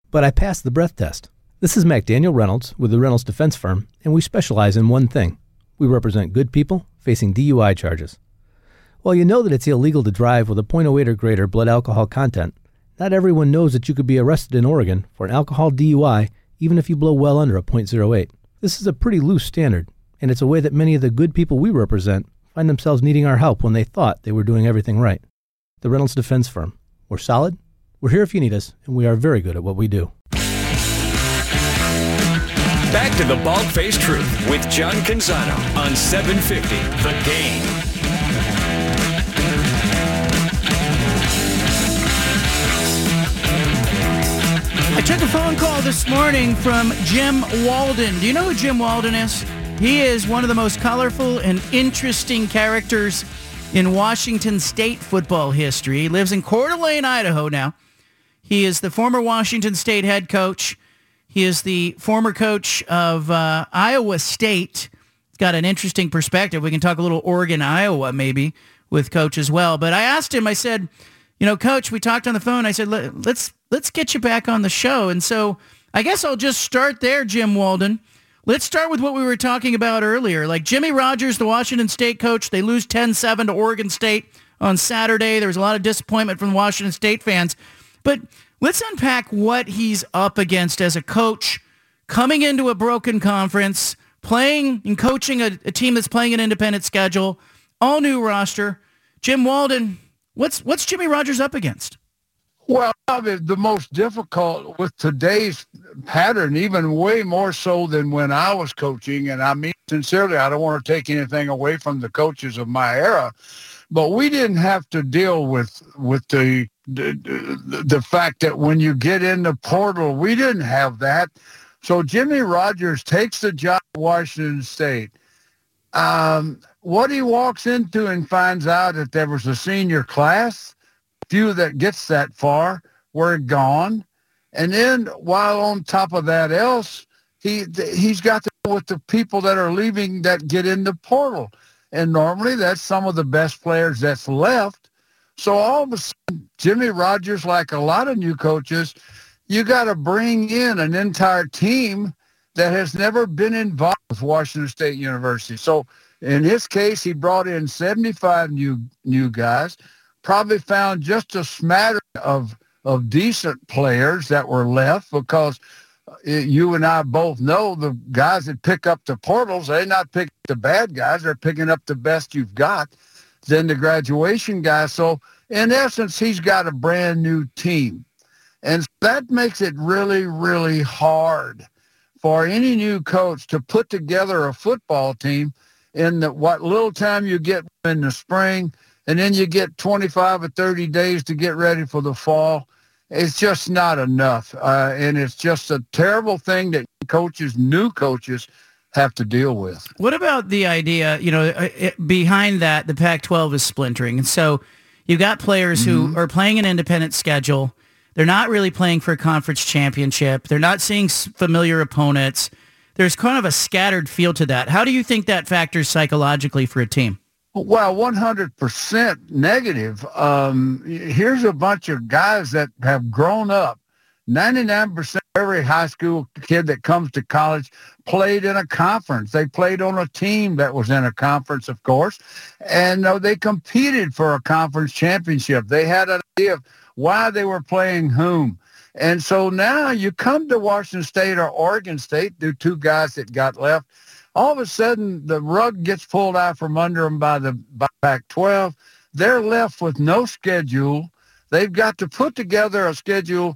but I passed the breath test. This is McDaniel Reynolds with the Reynolds Defense Firm, and we specialize in one thing. We represent good people facing DUI charges. While you know that it's illegal to drive with a .08 or greater blood alcohol content, not everyone knows that you could be arrested in Oregon for an alcohol DUI even if you blow well under a .08. This is a pretty loose standard, and it's a way that many of the good people we represent find themselves needing our help when they thought they were doing everything right. The Reynolds Defense Firm. We're solid, we're here if you need us, and we are very good at what we do. Back to the Bald-Faced Truth with John Canzano on 750 The Game. I took a phone call this morning from Jim Walden. Do you know who Jim Walden is? He is one of the most colorful and interesting characters in Washington State football history. He lives in Coeur d'Alene, Idaho now. He is the former Washington State head coach. He is the former coach of Iowa State. He's got an interesting perspective. We can talk a little Oregon, Iowa maybe with Coach as well. But I asked him, I said, you know, Coach, we talked on the phone. I said, let's get you back on the show. And so I guess I'll just start there, Jim Walden. Let's start with what we were talking about earlier. Like Jimmy Rogers, the Washington State coach, they lose 10-7 to Oregon State on Saturday. There was a lot of disappointment from the Washington State fans. But let's unpack what he's up against as a coach, coming into a broken conference, playing and coaching a team that's playing an independent schedule, all new roster. Jim Walden, what's Jimmy Rogers up against? Well, the most difficult with today's pattern, even way more so than when I was coaching, and I mean sincerely, I don't want to take anything away from the coaches of my era, but we didn't have to deal with the fact that when you get in the portal, we didn't have that. So Jimmy Rogers takes the job at Washington State. What he walks into and finds out that there was a senior class, few that gets that far were gone. And then while on top of that else, he's got to deal with the people that are leaving that get in the portal. And normally that's some of the best players that's left. So all of a sudden, Jimmy Rogers, like a lot of new coaches, you got to bring in an entire team that has never been involved with Washington State University. So in his case, he brought in 75 new guys, probably found just a smattering of decent players that were left because you and I both know the guys that pick up the portals, they're not picking the bad guys. They're picking up the best you've got, then the graduation guys. So in essence, he's got a brand new team. And that makes it really, really hard for any new coach to put together a football team in what little time you get in the spring, and then you get 25 or 30 days to get ready for the fall. It's just not enough. And it's just a terrible thing that new coaches, have to deal with. What about the idea, behind that, the Pac-12 is splintering. And so you've got players who are playing an independent schedule. They're not really playing for a conference championship. They're not seeing familiar opponents. There's kind of a scattered feel to that. How do you think that factors psychologically for a team? Well, 100% negative. Here's a bunch of guys that have grown up. 99% of every high school kid that comes to college played in a conference. They played on a team that was in a conference, of course, and they competed for a conference championship. They had an idea of why they were playing whom. And so now you come to Washington State or Oregon State, the two guys that got left, all of a sudden the rug gets pulled out from under them by Pac-12. They're left with no schedule. They've got to put together a schedule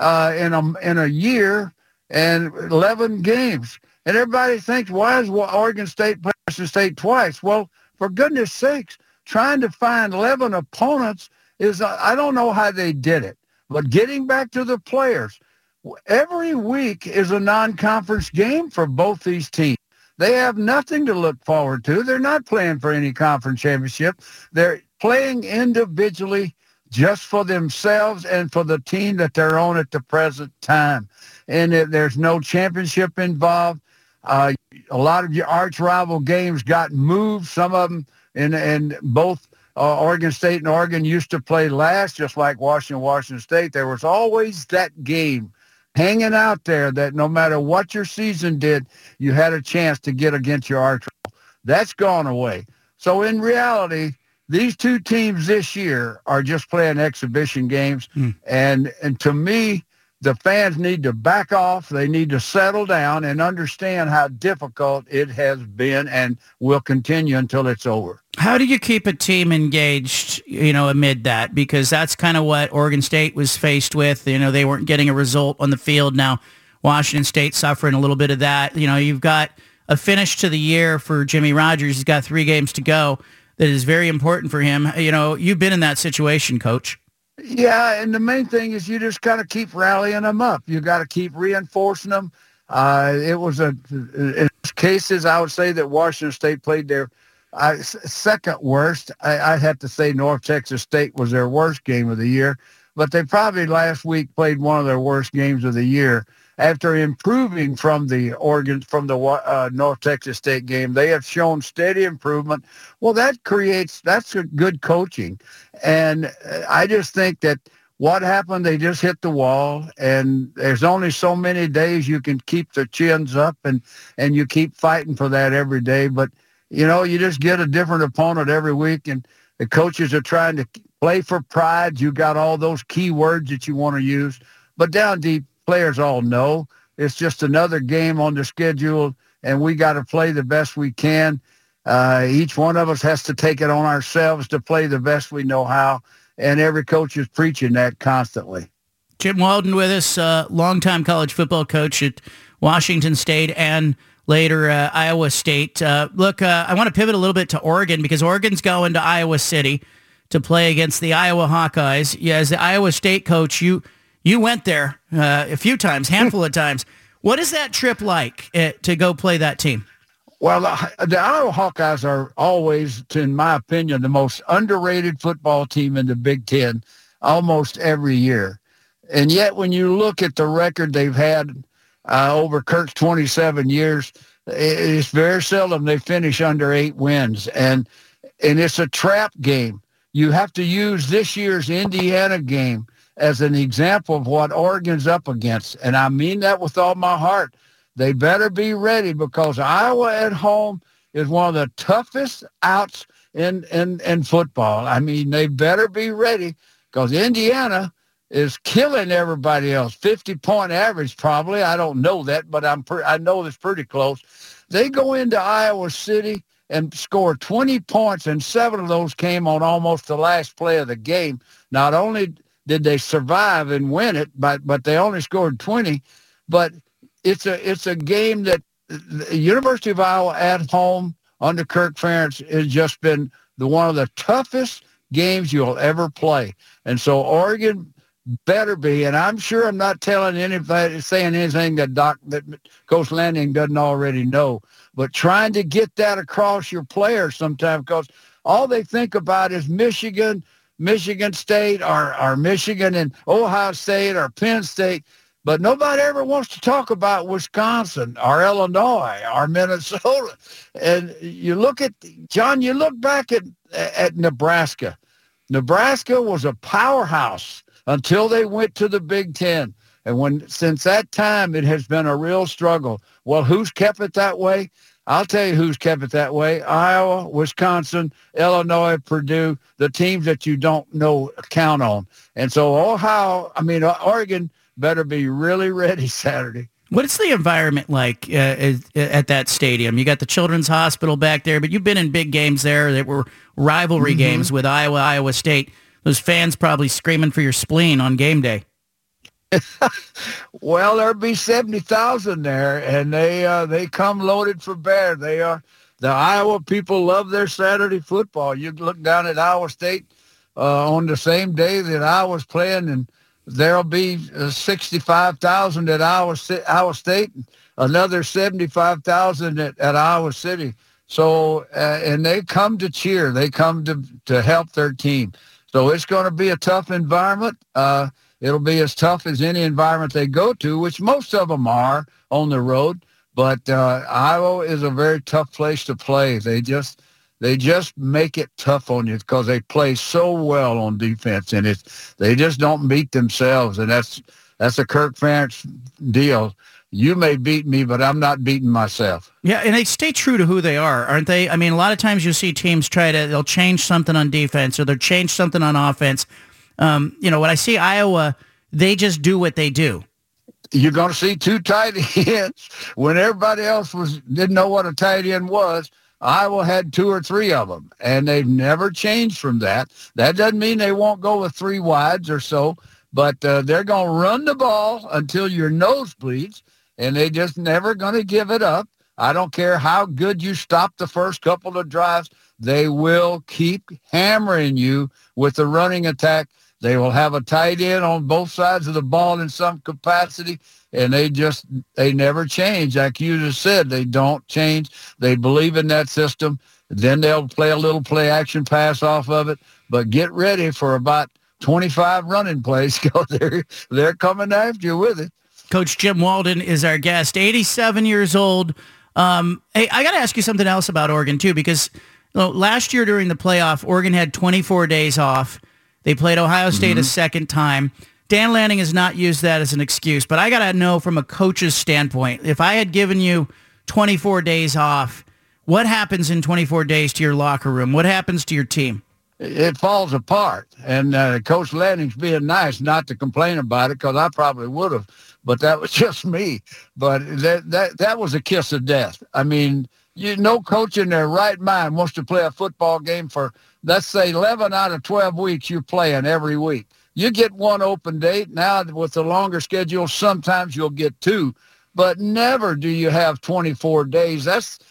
in a year and 11 games. And everybody thinks, why is Oregon State play Washington State twice? Well, for goodness sakes, trying to find 11 opponents is, I don't know how they did it. But getting back to the players, every week is a non-conference game for both these teams. They have nothing to look forward to. They're not playing for any conference championship. They're playing individually just for themselves and for the team that they're on at the present time. And there's no championship involved. A lot of your arch rival games got moved. Some of them, and both Oregon State and Oregon used to play last, just like Washington State. There was always that game hanging out there that no matter what your season did, you had a chance to get against your arch rival. That's gone away. So in reality, these two teams this year are just playing exhibition games. And to me, the fans need to back off. They need to settle down and understand how difficult it has been and will continue until it's over. How do you keep a team engaged, amid that? Because that's kind of what Oregon State was faced with. They weren't getting a result on the field. Now, Washington State suffering a little bit of that. You've got a finish to the year for Jimmy Rogers. He's got 3 games to go. That is very important for him. You've been in that situation, Coach. Yeah, and the main thing is you just got to keep rallying them up. You got to keep reinforcing them. It was in cases, I would say that Washington State played their second worst. I'd have to say North Texas State was their worst game of the year, but they probably last week played one of their worst games of the year. After improving from the North Texas State game, they have shown steady improvement. Well, that's a good coaching. And I just think that what happened, they just hit the wall, and there's only so many days you can keep the chins up, and you keep fighting for that every day. But, you just get a different opponent every week, and the coaches are trying to play for pride. You got all those key words that you want to use. But down deep, players all know it's just another game on the schedule, and we got to play the best we can. Each one of us has to take it on ourselves to play the best we know how, and every coach is preaching that constantly. Jim Walden with us, longtime college football coach at Washington State and later Iowa State. Look, I want to pivot a little bit to Oregon because Oregon's going to Iowa City to play against the Iowa Hawkeyes. Yeah, as the Iowa State coach, you went there a few times, handful of times. What is that trip like to go play that team? Well, the Iowa Hawkeyes are always, in my opinion, the most underrated football team in the Big Ten almost every year. And yet when you look at the record they've had over Kirk's 27 years, it's very seldom they finish under 8 wins. And it's a trap game. You have to use this year's Indiana game as an example of what Oregon's up against. And I mean that with all my heart. They better be ready because Iowa at home is one of the toughest outs in football. I mean, they better be ready because Indiana is killing everybody else. 50-point average probably. I don't know that, but I know it's pretty close. They go into Iowa City and score 20 points, and 7 of those came on almost the last play of the game. Not only did they survive and win it, but they only scored 20. But it's a game that the University of Iowa at home under Kirk Ferentz has just been one of the toughest games you'll ever play. And so Oregon better be, and I'm sure I'm not telling anybody, saying anything that Coach Lanning doesn't already know, but trying to get that across your players sometimes because all they think about is Michigan State or Michigan and Ohio State or Penn State. But nobody ever wants to talk about Wisconsin or Illinois or Minnesota. And you look back at Nebraska. Nebraska was a powerhouse until they went to the Big Ten. And since that time, it has been a real struggle. Well, who's kept it that way? I'll tell you who's kept it that way. Iowa, Wisconsin, Illinois, Purdue, the teams that you don't count on. And so Oregon better be really ready Saturday. What is the environment like at that stadium? You got the Children's Hospital back there, but you've been in big games there that were rivalry games with Iowa State. Those fans probably screaming for your spleen on game day. Well, there'll be 70,000 there, and they come loaded for bear. The Iowa people love their Saturday football. You look down at Iowa State on the same day that Iowa's playing, and there'll be 65,000 at Iowa State, another 75,000 at Iowa City. So, and they come to cheer. They come to help their team. So it's going to be a tough environment. It'll be as tough as any environment they go to, which most of them are on the road. But Iowa is a very tough place to play. They just make it tough on you because they play so well on defense, and they just don't beat themselves. And That's a Kirk Ferentz deal. You may beat me, but I'm not beating myself. Yeah, and they stay true to who they are, aren't they? I mean, a lot of times you see teams they'll change something on defense or they'll change something on offense. When I see Iowa, they just do what they do. You're going to see 2 tight ends. When everybody else didn't know what a tight end was, Iowa had 2 or 3 of them, and they've never changed from that. That doesn't mean they won't go with 3 wides or so, but they're going to run the ball until your nose bleeds, and they just never going to give it up. I don't care how good you stop the first couple of drives. They will keep hammering you with the running attack. They will have a tight end on both sides of the ball in some capacity, and they never change. Like you just said, they don't change. They believe in that system. Then they'll play a little play-action pass off of it, but get ready for about 25 running plays because they're coming after you with it. Coach Jim Walden is our guest, 87 years old. Hey, I got to ask you something else about Oregon, too, because last year during the playoff, Oregon had 24 days off. They played Ohio State a second time. Dan Lanning has not used that as an excuse, but I got to know from a coach's standpoint, if I had given you 24 days off, what happens in 24 days to your locker room? What happens to your team? It falls apart. And Coach Lanning's being nice not to complain about it because I probably would have. But that was just me. But that was a kiss of death. I mean, no coach in their right mind wants to play a football game for, let's say, 11 out of 12 weeks you're playing every week. You get 1 open date. Now, with the longer schedule, sometimes you'll get 2. But never do you have 24 days.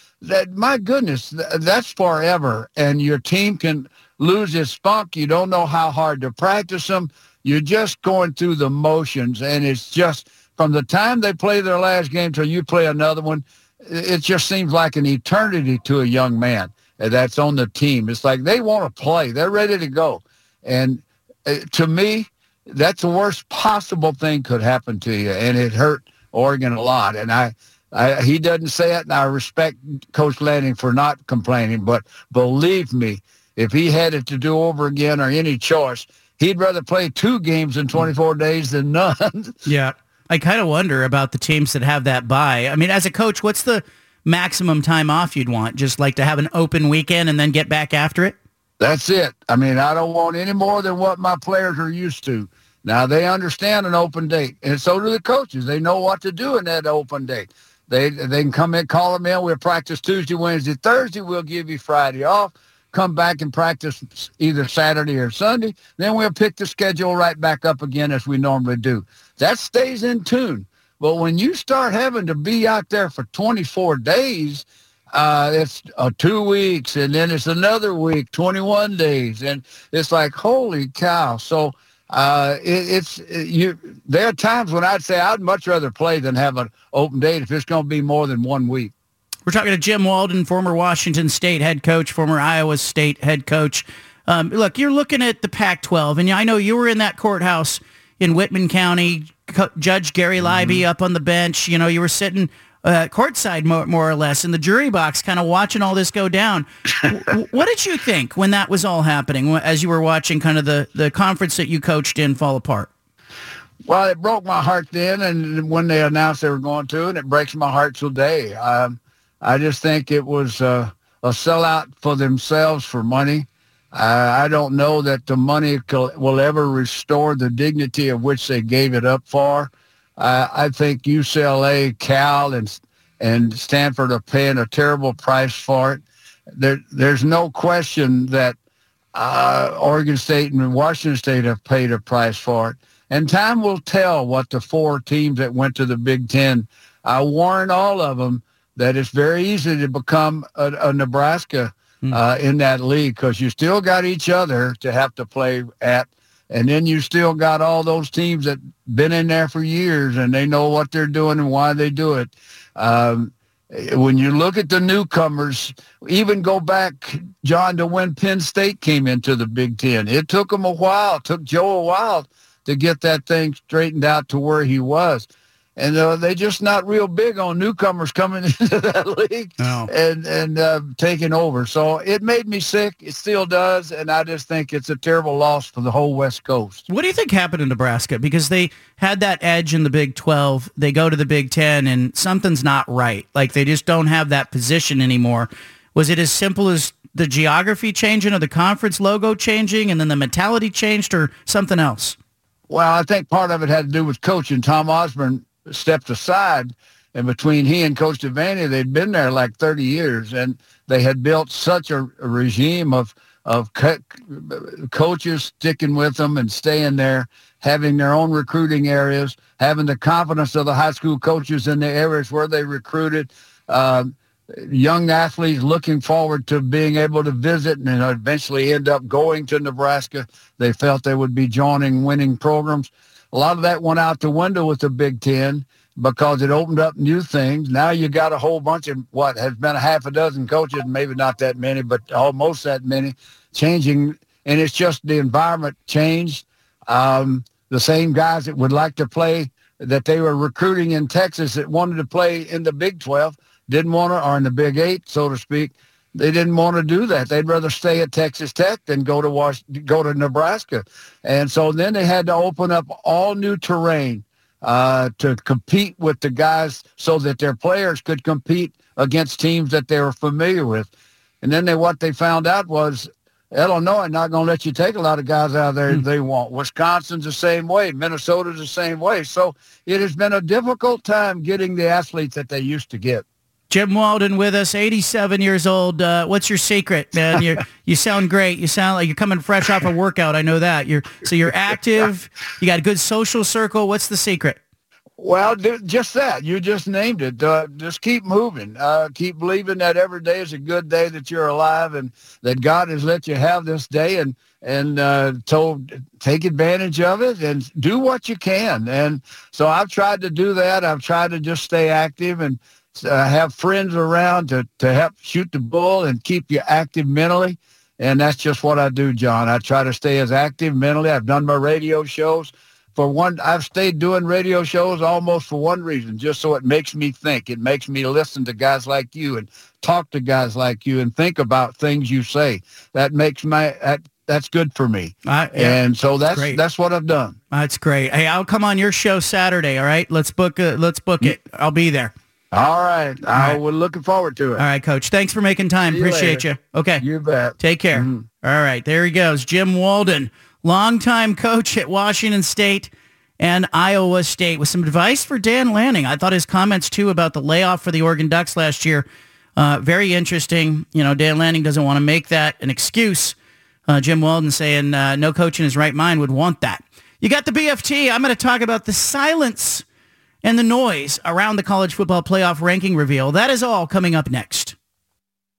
My goodness, that's forever. And your team can lose its spunk. You don't know how hard to practice them. You're just going through the motions. And it's just from the time they play their last game till you play another one, it just seems like an eternity to a young man that's on the team. It's like they want to play. They're ready to go. And to me, that's the worst possible thing could happen to you. And it hurt Oregon a lot. And he doesn't say it, and I respect Coach Lanning for not complaining. But believe me, if he had it to do over again or any choice, he'd rather play 2 games in 24 days than none. Yeah. I kind of wonder about the teams that have that bye. I mean, as a coach, what's the maximum time off you'd want? Just like to have an open weekend and then get back after it? That's it. I mean, I don't want any more than what my players are used to. Now, they understand an open date, and so do the coaches. They know what to do in that open date. They can come in, call them in. We'll practice Tuesday, Wednesday, Thursday. We'll give you Friday off. Come back and practice either Saturday or Sunday. Then we'll pick the schedule right back up again as we normally do. That stays in tune. But when you start having to be out there for 24 days, it's 2 weeks, and then it's another week, 21 days. And it's like, holy cow. So there are times when I'd say I'd much rather play than have an open date if it's going to be more than 1 week. We're talking to Jim Walden, former Washington State head coach, former Iowa State head coach. Look, you're looking at the Pac-12, and I know you were in that courthouse in Whitman County, Judge Gary Libey up on the bench. You know, you were sitting courtside more or less in the jury box, kind of watching all this go down. What did you think when that was all happening, as you were watching kind of the conference that you coached in fall apart? Well, it broke my heart then, and when they announced they were going to, and it breaks my heart today. I just think it was a sellout for themselves for money. I don't know that the money will ever restore the dignity of which they gave it up for. I think UCLA, Cal, and Stanford are paying a terrible price for it. There's no question that Oregon State and Washington State have paid a price for it. And time will tell what the 4 teams that went to the Big Ten. I warn all of them that it's very easy to become a Nebraska in that league because you still got each other to have to play at, and then you still got all those teams that been in there for years, and they know what they're doing and why they do it. When you look at the newcomers, even go back, John, to when Penn State came into the Big Ten. It took them a while. It took Joe a while to get that thing straightened out to where he was. And they're just not real big on newcomers coming into that league and taking over. So it made me sick. It still does. And I just think it's a terrible loss for the whole West Coast. What do you think happened in Nebraska? Because they had that edge in the Big 12. They go to the Big 10 and something's not right. Like they just don't have that position anymore. Was it as simple as the geography changing or the conference logo changing and then the mentality changed or something else? Well, I think part of it had to do with coaching. Tom Osborne stepped aside, and between he and Coach Devaney, they'd been there like 30 years, and they had built such a regime of coaches sticking with them and staying there, having their own recruiting areas, having the confidence of the high school coaches in the areas where they recruited, young athletes looking forward to being able to visit and eventually end up going to Nebraska. They felt they would be joining winning programs. A lot of that went out the window with the Big Ten because it opened up new things. Now you got a whole bunch of what has been a half a dozen coaches, maybe not that many, but almost that many changing. And it's just the environment changed. The same guys that would like to play that they were recruiting in Texas that wanted to play in the Big 12 didn't want to, or in the Big 8, so to speak. They didn't want to do that. They'd rather stay at Texas Tech than go to Nebraska. And so then they had to open up all new terrain to compete with the guys so that their players could compete against teams that they were familiar with. And then what they found out was Illinois not going to let you take a lot of guys out of there they want. Wisconsin's the same way. Minnesota's the same way. So it has been a difficult time getting the athletes that they used to get. Jim Walden with us, 87 years old. What's your secret, man? You sound great. You sound like you're coming fresh off a workout. I know that. You're active. You got a good social circle. What's the secret? Well, just that. You just named it. Just keep moving. Keep believing that every day is a good day, that you're alive, and that God has let you have this day, and take advantage of it and do what you can. And so I've tried to do that. I've tried to just stay active and have friends around to help shoot the bull and keep you active mentally. And that's just what I do, John. I try to stay as active mentally. I've done my radio shows. I've stayed doing radio shows almost for one reason, just so it makes me think. It makes me listen to guys like you and talk to guys like you and think about things you say. That makes that's good for me. And so that's what I've done. That's great. Hey, I'll come on your show Saturday. All right, let's book it. I'll be there. All right. We're looking forward to it. All right, Coach. Thanks for making time. Appreciate you. Okay. You bet. Take care. Mm-hmm. All right. There he goes. Jim Walden, longtime coach at Washington State and Iowa State, with some advice for Dan Lanning. I thought his comments, too, about the layoff for the Oregon Ducks last year, very interesting. You know, Dan Lanning doesn't want to make that an excuse. Jim Walden saying no coach in his right mind would want that. You got the BFT. I'm going to talk about the silence and the noise around the college football playoff ranking reveal. That is all coming up next.